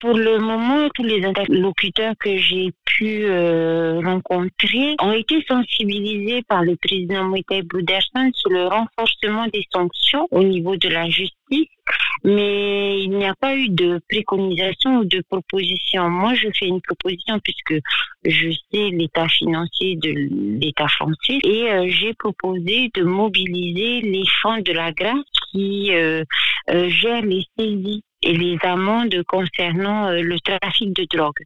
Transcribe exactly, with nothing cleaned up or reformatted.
Pour le moment, tous les interlocuteurs que j'ai pu euh, rencontrer ont été sensibilisés par le président Moïse Bouderson sur le renforcement des sanctions au niveau de la justice, mais il n'y a pas eu de préconisation ou de proposition. Moi, je fais une proposition puisque je sais l'état financier de l'État français et euh, j'ai proposé de mobiliser les fonds de la grâce qui euh, euh, gèrent les saisies et les amendes concernant euh, le trafic de drogue.